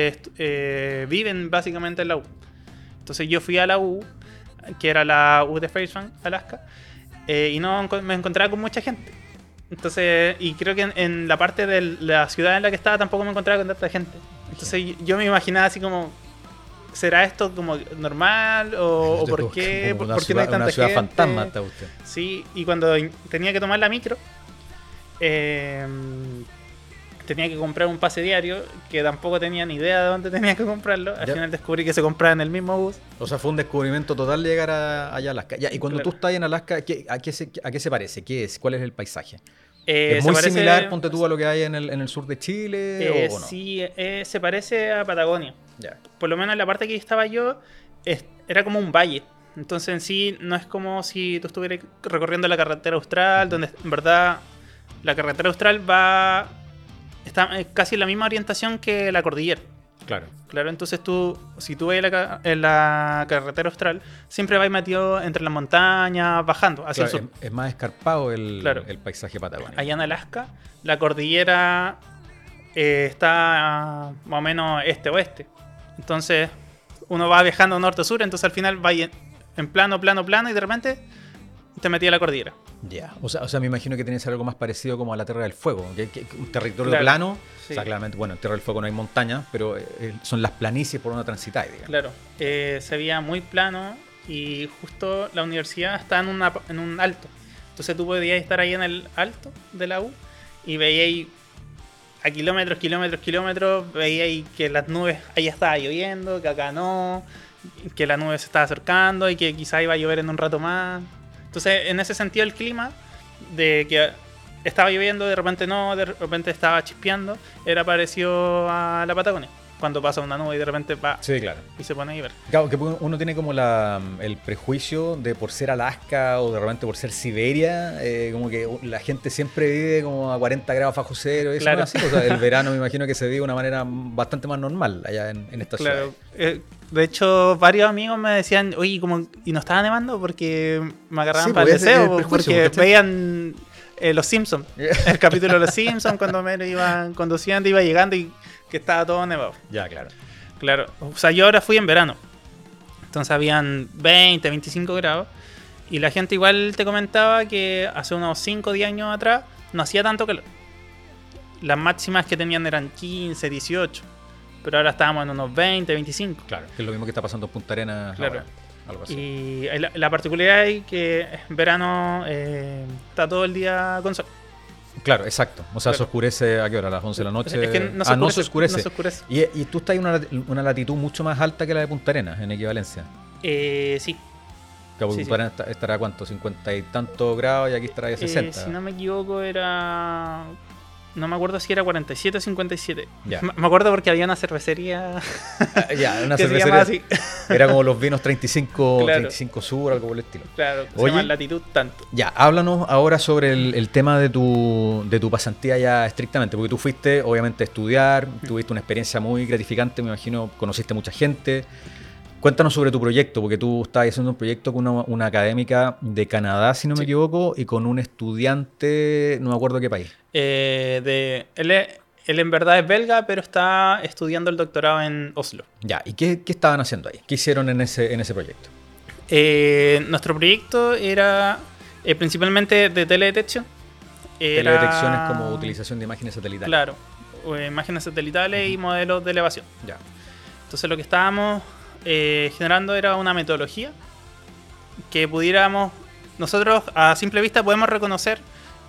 viven básicamente en la U. Entonces yo fui a la U, que era la U de Fairbanks, Alaska, y no me encontraba con mucha gente. Entonces, y creo que en la parte de la ciudad en la que estaba tampoco me encontraba con tanta gente. Entonces yo me imaginaba así como, ¿será esto como normal? ¿O por qué? Como ¿Por qué no hay tanta una ciudad gente? fantasma está usted. Sí, y cuando tenía que tomar la micro, tenía que comprar un pase diario, que tampoco tenía ni idea de dónde tenía que comprarlo. Al Ya. final descubrí que se compraba en el mismo bus. O sea, fue un descubrimiento total llegar allá a Alaska. Ya, y cuando Claro. tú estás en Alaska, a qué se parece? ¿Qué es? ¿Cuál es el paisaje? Se ¿Es muy parece- similar, ponte tú, a lo que hay en el sur de Chile o no? Sí, se parece a Patagonia. Ya. Por lo menos en la parte que estaba yo, era como un valle. Entonces en sí no es como si tú estuvieras recorriendo la carretera austral, donde en verdad la carretera austral está casi en la misma orientación que la cordillera. Claro. Claro, entonces tú, si tú vas en la carretera austral, siempre vas metido entre las montañas, bajando hacia el Claro, sur. es más escarpado Claro. el paisaje patagónico. Allá en Alaska, la cordillera está más o menos este-oeste. Entonces, uno va viajando norte-sur, entonces al final va en plano, y de repente te metí a la cordillera. Ya. O sea, me imagino que tiene que ser algo más parecido como a la Tierra del Fuego, que un territorio Claro. plano. Sí. O sea, claramente, bueno, en Tierra del Fuego no hay montañas, pero son las planicies por donde transitáis, digamos. Claro, se veía muy plano y justo la universidad está en un alto. Entonces tú podías estar ahí en el alto de la U y veíais a kilómetros, veíais que las nubes, ahí estaba lloviendo, que acá no, que la nube se estaba acercando y que quizá iba a llover en un rato más. Entonces, en ese sentido, el clima de que estaba lloviendo, de repente no, de repente estaba chispeando, era parecido a la Patagonia. Cuando pasa una nube y de repente va Sí, claro. y se pone a llover. Claro, que uno tiene como el prejuicio de por ser Alaska o de repente por ser Siberia, como que la gente siempre vive como a 40 grados bajo cero. Eso Claro. no es así. O sea, el verano me imagino que se vive de una manera bastante más normal allá en esta Claro. ciudad. De hecho, varios amigos me decían, oye, ¿y no estaba nevando? Porque me agarraban Sí, para el pues, ese es el deseo, prejuicio, porque ¿cachai? veían Los Simpsons, el capítulo de Los Simpsons, cuando me iban conduciendo, iba llegando y que estaba todo nevado. Ya, claro. Claro, o sea, yo ahora fui en verano, entonces habían 20, 25 grados, y la gente igual te comentaba que hace unos 5 o 10 años atrás no hacía tanto calor. Las máximas que tenían eran 15, 18, pero ahora estábamos en unos 20, 25. Claro, que es lo mismo que está pasando en Punta Arenas Claro. ahora, algo así. Y la particularidad es que en verano está todo el día con sol. Claro, exacto. O sea, se Claro. oscurece ¿a qué hora? ¿A las 11 de la noche? Es que no se no se oscurece. No se oscurece. Y tú estás en una latitud mucho más alta que la de Punta Arenas, en equivalencia. Sí. Que Sí, Punta sí. Arenas estará a cuánto, 50 y tantos grados y aquí estará a 60. Si no me equivoco era... No me acuerdo si era 47 o 57. Ya. Me acuerdo porque había una cervecería Ya, una que se cervecería. llama así. Era como los vinos 35, Claro. 35 Sur, algo por el estilo. Claro, se Oye. llama latitud tanto. Ya, háblanos ahora sobre el tema de tu pasantía ya estrictamente, porque tú fuiste obviamente a estudiar, tuviste una experiencia muy gratificante, me imagino, conociste mucha gente. Cuéntanos sobre tu proyecto, porque tú estabas haciendo un proyecto con una académica de Canadá, si no me Sí. equivoco, y con un estudiante, no me acuerdo qué país. Él en verdad es belga, pero está estudiando el doctorado en Oslo. Ya, ¿y qué estaban haciendo ahí? ¿Qué hicieron en ese proyecto? Nuestro proyecto era principalmente de teledetección. Teledetección es como utilización de imágenes satelitales. Claro, imágenes satelitales y modelos de elevación. Ya. Entonces lo que estábamos generando era una metodología que pudiéramos, nosotros a simple vista podemos reconocer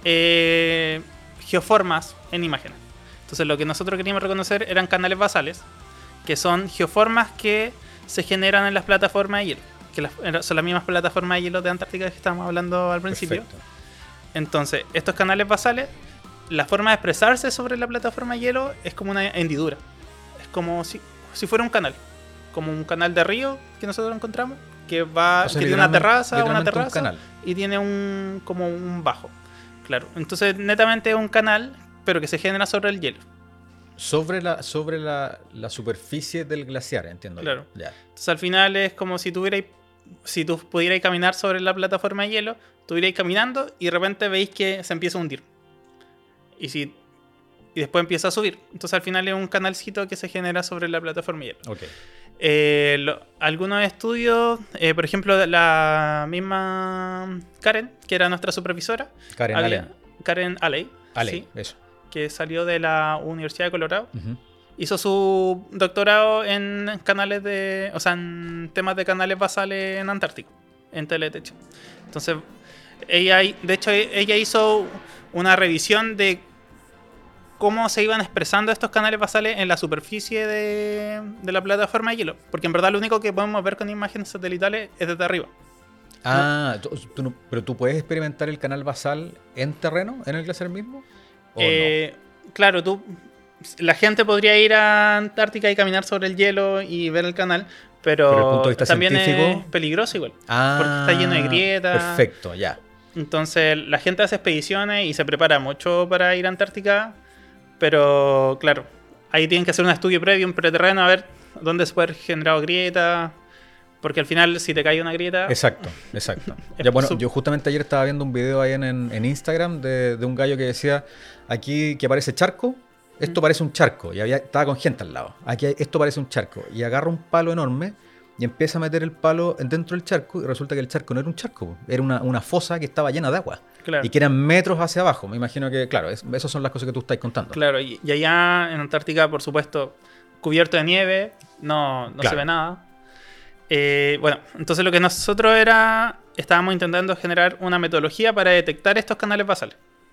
geoformas en imágenes. Entonces lo que nosotros queríamos reconocer eran canales basales, que son geoformas que se generan en las plataformas de hielo, que son las mismas plataformas de hielo de Antártica que estábamos hablando al principio. Perfecto. Entonces, estos canales basales, la forma de expresarse sobre la plataforma de hielo es como una hendidura. Es como si fuera un canal. Como un canal de río que nosotros encontramos, que va, O sea, que tiene una literalmente terraza, un canal. y tiene como un bajo. Claro. Entonces, netamente es un canal, pero que se genera sobre el hielo. Sobre la superficie del glaciar, entiendo. Claro. Ya. Entonces, al final es como si tú pudierais caminar sobre la plataforma de hielo, estuvierais caminando y de repente veis que se empieza a hundir. Y después empieza a subir. Entonces al final es un canalcito que se genera sobre la plataforma de hielo. Ok. Algunos estudios, por ejemplo, la misma Karen, que era nuestra supervisora. Karen Alley. Alley, Sí, eso. que salió de la Universidad de Colorado. Ujú. Hizo su doctorado en en temas de canales basales en Antártico, en teledetección. Entonces, ella hizo una revisión de cómo se iban expresando estos canales basales en la superficie de la plataforma de hielo. Porque en verdad lo único que podemos ver con imágenes satelitales es desde arriba. Ah, pero tú puedes experimentar el canal basal en terreno, en el glaciar mismo. ¿O no? Claro, la gente podría ir a Antártica y caminar sobre el hielo y ver el canal, pero desde el punto de vista también científico, es peligroso igual. Ah, porque está lleno de grietas. Perfecto, ya. Entonces la gente hace expediciones y se prepara mucho para ir a Antártica, pero claro, ahí tienen que hacer un estudio previo, un preterreno, a ver dónde se puede haber generado grietas, porque al final si te cae una grieta... Exacto. Ya, bueno, yo justamente ayer estaba viendo un video ahí en Instagram de un gallo que decía, aquí que aparece charco, esto parece un charco, y estaba con gente al lado, esto parece un charco, y agarra un palo enorme y empieza a meter el palo dentro del charco, y resulta que el charco no era un charco, era una fosa que estaba llena de agua, Claro. y que eran metros hacia abajo. Me imagino que, claro, esas son las cosas que tú estás contando. Claro, y allá en Antártica, por supuesto, cubierto de nieve, no Claro. se ve nada. Bueno, entonces lo que nosotros estábamos intentando generar una metodología para detectar estos canales basales.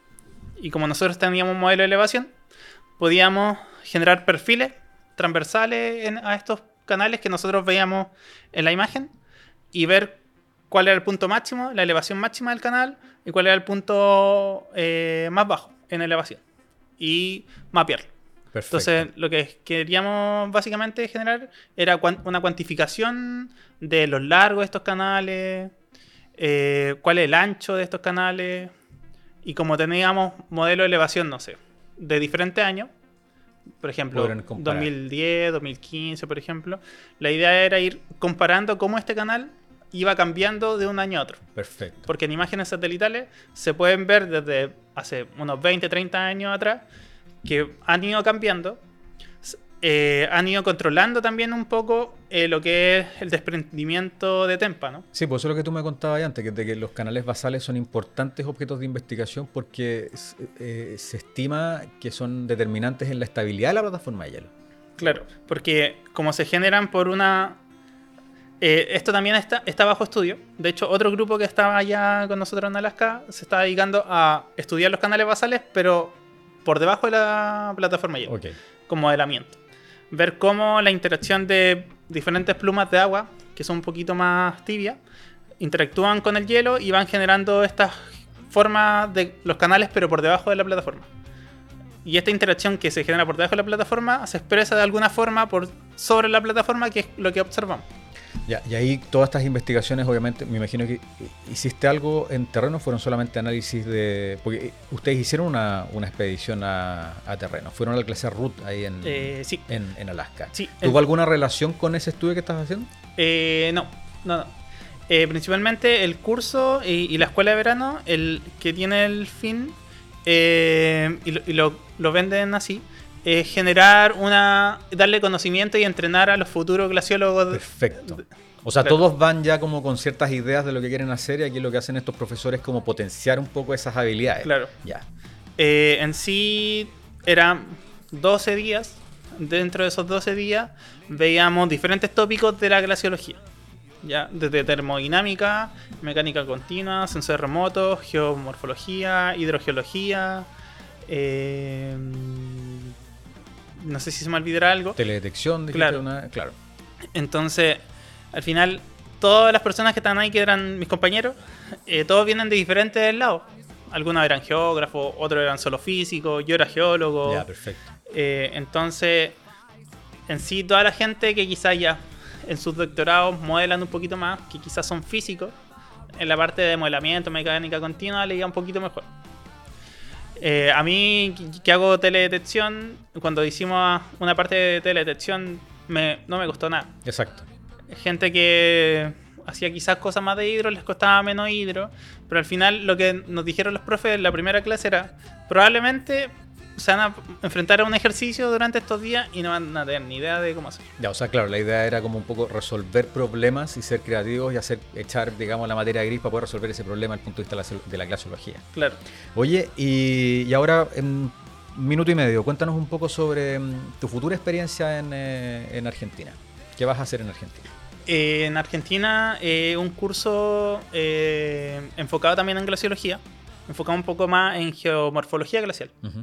Y como nosotros teníamos un modelo de elevación, podíamos generar perfiles transversales a estos canales que nosotros veíamos en la imagen y ver cuál era el punto máximo, la elevación máxima del canal y cuál era el punto más bajo en elevación y mapearlo. Perfecto. Entonces lo que queríamos básicamente generar era una cuantificación de los largos de estos canales, cuál es el ancho de estos canales, y como teníamos modelo de elevación, no sé, de diferentes años, por ejemplo, Podrán comparar. 2010, 2015, por ejemplo, la idea era ir comparando cómo este canal iba cambiando de un año a otro. Perfecto. Porque en imágenes satelitales se pueden ver desde hace unos 20, 30 años atrás que han ido cambiando, han ido controlando también un poco lo que es el desprendimiento de témpano. Sí, pues eso es lo que tú me contabas antes, de que los canales basales son importantes objetos de investigación porque se estima que son determinantes en la estabilidad de la plataforma de hielo. Claro, porque como se generan por una... esto también está bajo estudio. De hecho, otro grupo que estaba allá con nosotros en Alaska se está dedicando a estudiar los canales basales, pero por debajo de la plataforma de hielo, Ok. con modelamiento. Ver cómo la interacción de diferentes plumas de agua, que son un poquito más tibias, interactúan con el hielo y van generando estas formas de los canales, pero por debajo de la plataforma. Y esta interacción que se genera por debajo de la plataforma se expresa de alguna forma sobre la plataforma, que es lo que observamos. Ya, y ahí todas estas investigaciones, obviamente, me imagino que hiciste algo en terreno, fueron solamente análisis de... Porque ustedes hicieron una expedición a terreno, fueron al glaciar Root ahí Sí. en Alaska. Sí, ¿Tuvo alguna relación con ese estudio que estás haciendo? No. Principalmente el curso y la escuela de verano, el que tiene el fin, y lo venden así, es generar darle conocimiento y entrenar a los futuros glaciólogos. Perfecto. O sea, Claro. todos van ya como con ciertas ideas de lo que quieren hacer y aquí lo que hacen estos profesores es como potenciar un poco esas habilidades. Claro. Ya. En sí eran 12 días. Dentro de esos 12 días veíamos diferentes tópicos de la glaciología. ¿Ya? Desde termodinámica, mecánica continua, sensores remotos, geomorfología, hidrogeología. No sé si se me olvidará algo. Teledetección, dijiste Claro. Claro. Entonces, al final, todas las personas que están ahí, que eran mis compañeros, todos vienen de diferentes lados. Algunos eran geógrafos, otros eran solo físicos, yo era geólogo. Ya, perfecto. Entonces, en sí, toda la gente que quizás ya en sus doctorados modelan un poquito más, que quizás son físicos, en la parte de modelamiento, mecánica continua, le iba un poquito mejor. A mí, que hago teledetección, cuando hicimos una parte de teledetección, no me costó nada. Exacto. Gente que hacía quizás cosas más de hidro, les costaba menos hidro, pero al final lo que nos dijeron los profes en la primera clase era, probablemente se van a enfrentar a un ejercicio durante estos días y no van a tener ni idea de cómo hacer. Ya, o sea, claro, la idea era como un poco resolver problemas y ser creativos y echar, digamos, la materia gris para poder resolver ese problema desde el punto de vista de la glaciología. Claro. Oye, y ahora en un minuto y medio, cuéntanos un poco sobre tu futura experiencia en Argentina. ¿Qué vas a hacer en Argentina? En Argentina, un curso enfocado también en glaciología, enfocado un poco más en geomorfología glacial. Uh-huh.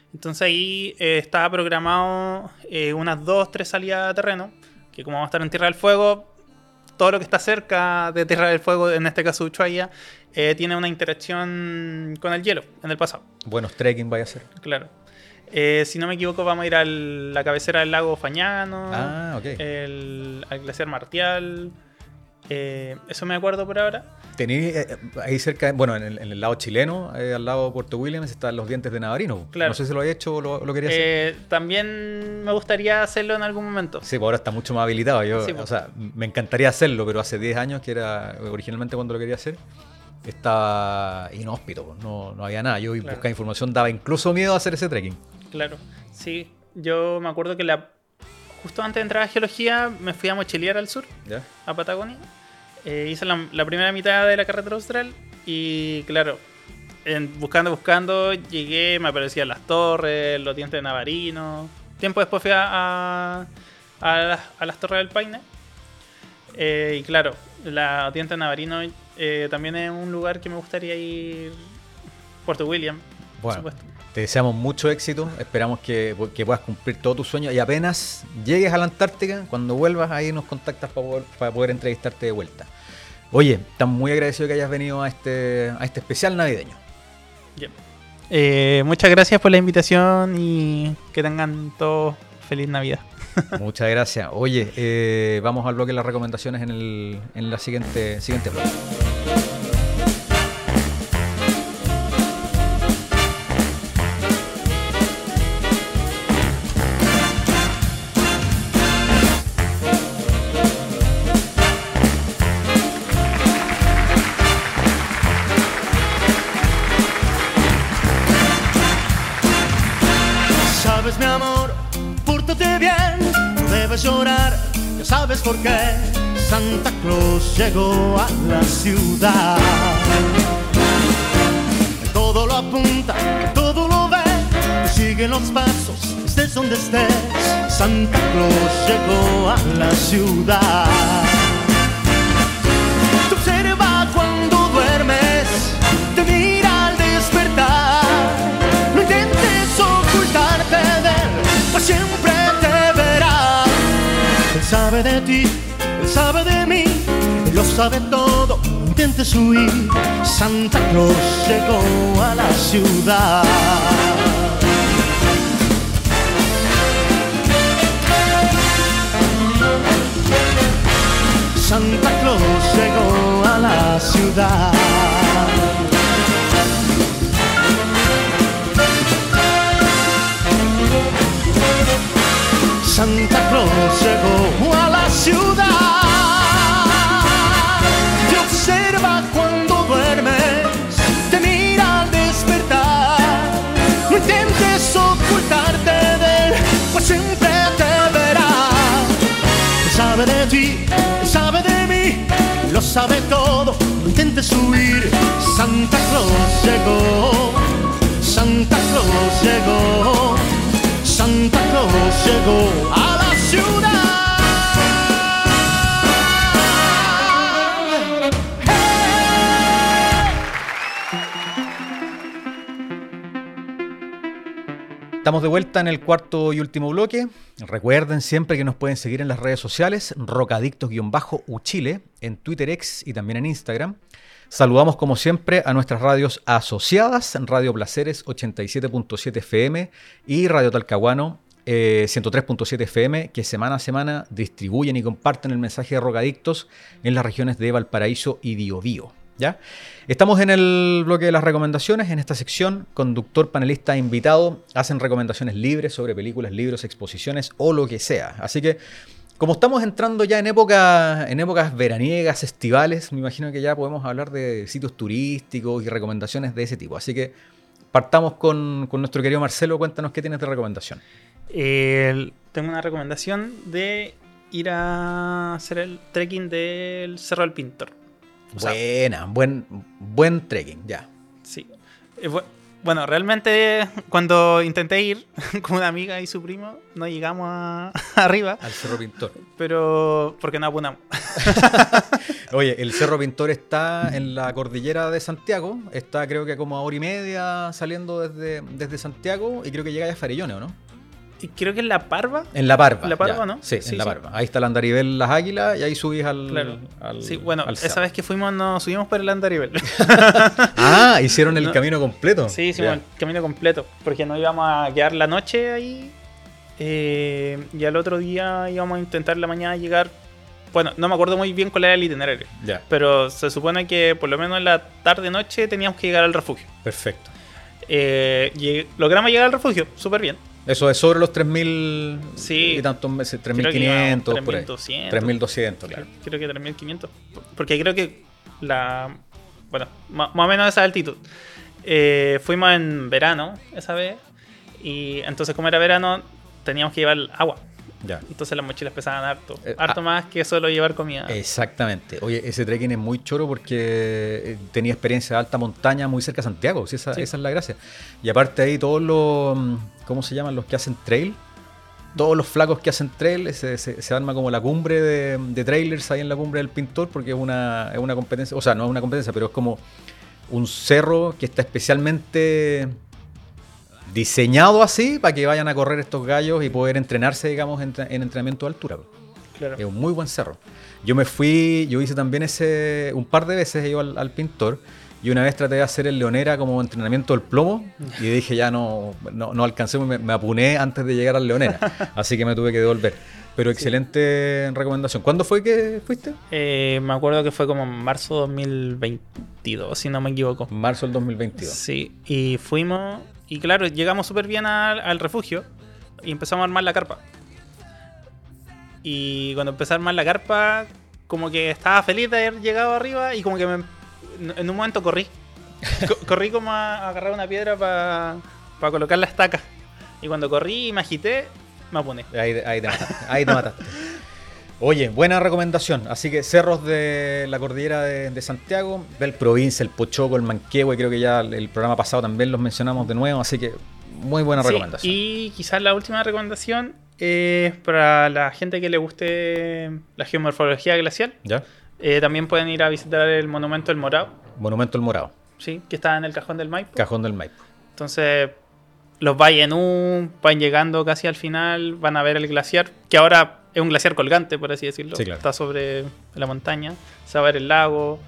Entonces ahí estaba programado unas 2-3 salidas a terreno, que como vamos a estar en Tierra del Fuego, todo lo que está cerca de Tierra del Fuego, en este caso Ushuaia, tiene una interacción con el hielo en el pasado. Buenos trekking vaya a ser. Claro. Si no me equivoco, vamos a ir a la cabecera del lago Fañano, Ok. al glaciar Martial. Eso me acuerdo por ahora. Tení ahí cerca, bueno, en el lado chileno, al lado de Puerto Williams, están los dientes de Navarino. Claro. No sé si lo había hecho o lo quería hacer. También me gustaría hacerlo en algún momento. Sí, pues ahora está mucho más habilitado. Sí, pues. O sea, me encantaría hacerlo, pero hace 10 años, que era originalmente cuando lo quería hacer, estaba inhóspito, pues, no había nada. Yo Claro. buscaba información, daba incluso miedo a hacer ese trekking. Claro, sí. Yo me acuerdo que justo antes de entrar a geología me fui a mochilear al sur, ¿Ya? a Patagonia. Hice la primera mitad de la carretera austral y claro, buscando, llegué, me aparecían las torres, los dientes de Navarino. Tiempo después fui a las Torres del Paine. Y claro, la dientes de Navarino también es un lugar que me gustaría ir. Puerto William, por Bueno, supuesto. te deseamos mucho éxito. Esperamos que puedas cumplir todos tus sueños. Y apenas llegues a la Antártica, cuando vuelvas, ahí nos contactas para poder entrevistarte de vuelta. Oye, estamos muy agradecidos que hayas venido a este especial navideño. Bien. Muchas gracias por la invitación y que tengan todos feliz Navidad. Muchas gracias. Oye, vamos al bloque de las recomendaciones en la siguiente bloque. Sabes, mi amor, pórtate bien, no debes llorar, ya sabes por qué. Santa Claus llegó a la ciudad. Todo lo apunta, todo lo ve, te siguen los pasos, estés donde estés. Santa Claus llegó a la ciudad. Te observa cuando duermes, te mira al despertar. No intentes ocultarte de él, pues siempre te verá. Él sabe de ti, él sabe de mí, él lo sabe todo, no intentes huir. Santa Claus llegó a la ciudad. Santa Claus llegó a la ciudad. Santa Claus llegó a la ciudad. Te observa cuando duermes, te mira al despertar. No intentes ocultarte de él, pues siempre te verá. Él sabe de ti, él sabe de mí, lo sabe todo, no intentes huir. Santa Claus llegó, Santa Claus llegó, Santa Claus llegó a la ciudad. Estamos de vuelta en el cuarto y último bloque. Recuerden siempre que nos pueden seguir en las redes sociales, rocadictos_uchile, en Twitter X y también en Instagram. Saludamos como siempre a nuestras radios asociadas, Radio Placeres 87.7 FM y Radio Talcahuano 103.7 FM, que semana a semana distribuyen y comparten el mensaje de Rocadictos en las regiones de Valparaíso y Biobío. ¿Ya? Estamos en el bloque de las recomendaciones. En esta sección, conductor, panelista e invitado hacen recomendaciones libres sobre películas, libros, exposiciones o lo que sea. Así que, como estamos entrando ya en épocas veraniegas, estivales, me imagino que ya podemos hablar de sitios turísticos y recomendaciones de ese tipo. Así que partamos con nuestro querido Marcelo. Cuéntanos qué tienes de recomendación. Tengo una recomendación de ir a hacer el trekking del Cerro del Pintor. O sea, Buena, buen trekking, ya. sí. Bueno, realmente cuando intenté ir con una amiga y su primo, no llegamos arriba, Al Cerro Pintor. pero porque no apunamos. Oye, el Cerro Pintor está en la cordillera de Santiago. Está creo que como a hora y media saliendo desde Santiago y creo que llega a Farellones, ¿o no? Y creo que es La Parva. En La Parva. La Parva, ya. ¿no? Sí, Sí, en La sí. Parva. Ahí está el Andarivel Las Águilas y ahí subís Claro. al Sí, bueno, al esa cerro. vez que fuimos nos subimos por el Andarivel. Ah, hicieron el No. camino completo. Sí, hicimos Ya. el camino completo, porque no íbamos a quedar la noche ahí. Y al otro día íbamos a intentar en la mañana llegar. Bueno, no me acuerdo muy bien cuál era el itinerario, Ya, pero se supone que por lo menos en la tarde-noche teníamos que llegar al refugio. perfecto. Logramos llegar al refugio, súper bien. Eso es sobre los 3.000 Sí. y tantos meses, Creo que 3.500 íbamos por ahí. 3.200. 3.200, claro. Creo que 3.500. Porque creo que bueno, más o menos esa altitud. Fuimos en verano esa vez. Y entonces, como era verano, teníamos que llevar agua. Ya. Entonces las mochilas pesaban harto. Eh, Harto más que solo llevar comida. Exactamente. Oye, ese trekking es muy choro porque tenía experiencia de alta montaña muy cerca de Santiago. Sí, esa es la gracia. Y aparte ahí todos los, ¿cómo se llaman? Los que hacen trail. Todos los flacos que hacen trail, se arma como la cumbre de trailers ahí en la cumbre del Pintor porque es una competencia, o sea, no es una competencia, pero es como un cerro que está especialmente diseñado así para que vayan a correr estos gallos y poder entrenarse, digamos, en entrenamiento de altura. Claro. Es un muy buen cerro. Yo hice también un par de veces he ido al Pintor y una vez traté de hacer el Leonera como entrenamiento del plomo y dije ya no alcancé, me apuné antes de llegar al Leonera, así que me tuve que devolver. Pero excelente recomendación. ¿Cuándo fue que fuiste? Me acuerdo que fue como en marzo 2022, si no me equivoco. Marzo del 2022. Sí, y fuimos. Y claro, llegamos súper bien al refugio y empezamos a armar la carpa. Y cuando empecé a armar la carpa, como que estaba feliz de haber llegado arriba y como que en un momento corrí. Corrí como a agarrar una piedra para colocar la estaca. Y cuando corrí y me agité, me apuné. Ahí te mataste. Oye, buena recomendación. Así que cerros de la cordillera de Santiago, del Provincia, el Pochoco, el Manquehue, creo que ya el programa pasado también los mencionamos de nuevo, así que muy buena Sí, recomendación. y quizás la última recomendación es para la gente que le guste la geomorfología glacial. ¿Ya? También pueden ir a visitar el Monumento del Morado, Monumento El Morado, ¿sí? Que está en el Cajón del Maipo. Cajón del Maipo. Entonces, los van llegando casi al final, van a ver el glaciar, que ahora es un glaciar colgante, por así decirlo. Sí, claro. Está sobre la montaña, se va a ver el lago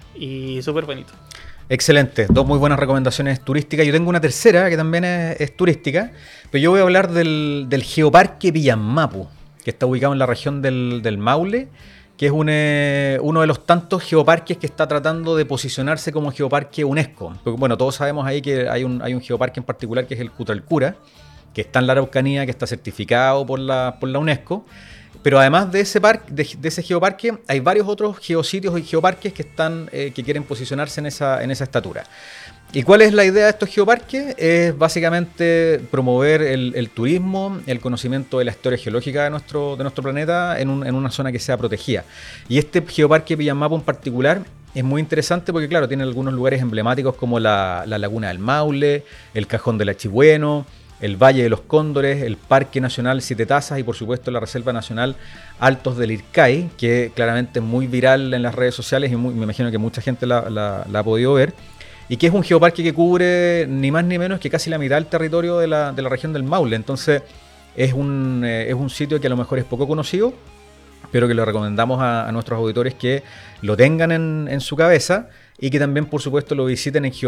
y súper bonito. Excelente, dos muy buenas recomendaciones turísticas. Yo tengo una tercera que también es turística, pero yo voy a hablar del Geoparque Villammapu, que está ubicado en la región del Maule, que es uno de los tantos geoparques que está tratando de posicionarse como geoparque UNESCO. Porque, bueno, todos sabemos ahí que hay un geoparque en particular que es el Cutralcura, que está en la Araucanía, que está certificado por la UNESCO. Pero además de ese geoparque, hay varios otros geositios y geoparques que quieren posicionarse en esa estatura. ¿Y cuál es la idea de estos geoparques? Es básicamente promover el turismo, el conocimiento de la historia geológica de nuestro planeta en una zona que sea protegida. Y este geoparque Villammapu en particular es muy interesante porque, claro, tiene algunos lugares emblemáticos como la Laguna del Maule, el Cajón del Achibueno, el Valle de los Cóndores, el Parque Nacional Siete Tazas y por supuesto la Reserva Nacional Altos del Ircay, que claramente es muy viral en las redes sociales y me imagino que mucha gente la ha podido ver, y que es un geoparque que cubre ni más ni menos que casi la mitad del territorio de la región del Maule. Entonces es un sitio que a lo mejor es poco conocido, pero que le recomendamos a nuestros auditores que lo tengan en su cabeza y que también, por supuesto, lo visiten en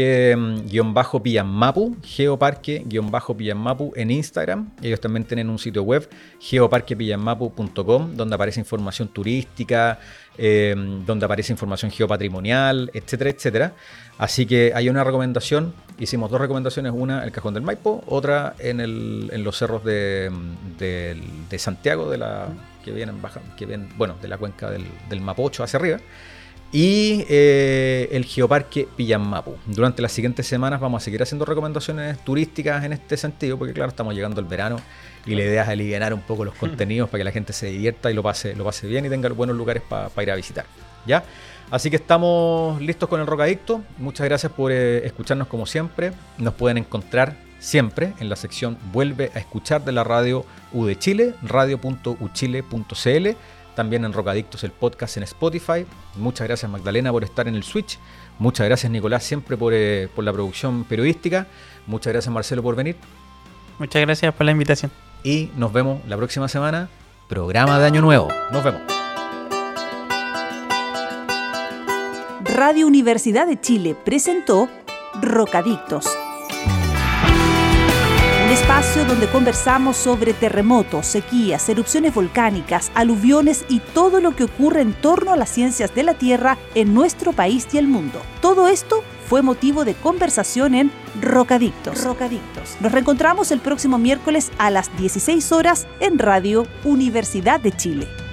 Geoparque-Villammapu, Geoparque-Villammapu en Instagram. Ellos también tienen un sitio web, geoparquevillammapu.com, donde aparece información turística, donde aparece información geopatrimonial, etcétera, etcétera. Así que hay una recomendación, hicimos dos recomendaciones, una el Cajón del Maipo, otra en los cerros de Santiago, de la cuenca del Mapocho hacia arriba, y el Geoparque Villammapu. Durante las siguientes semanas vamos a seguir haciendo recomendaciones turísticas en este sentido, porque claro, estamos llegando al verano y la idea es alivianar un poco los contenidos para que la gente se divierta y lo pase bien y tenga buenos lugares para ir a visitar. ¿ya? Así que estamos listos con el Rocadicto. Muchas gracias por escucharnos como siempre. Nos pueden encontrar siempre en la sección Vuelve a escuchar de la radio U de Chile, radio.uchile.cl. También en Rocadictos, el podcast en Spotify. Muchas gracias, Magdalena, por estar en el Switch. Muchas gracias, Nicolás, siempre por la producción periodística. Muchas gracias, Marcelo, por venir. Muchas gracias por la invitación. Y nos vemos la próxima semana. Programa de Año Nuevo. Nos vemos. Radio Universidad de Chile presentó Rocadictos. Un espacio donde conversamos sobre terremotos, sequías, erupciones volcánicas, aluviones y todo lo que ocurre en torno a las ciencias de la Tierra en nuestro país y el mundo. Todo esto fue motivo de conversación en Rocadictos. Nos reencontramos el próximo miércoles a las 16 horas en Radio Universidad de Chile.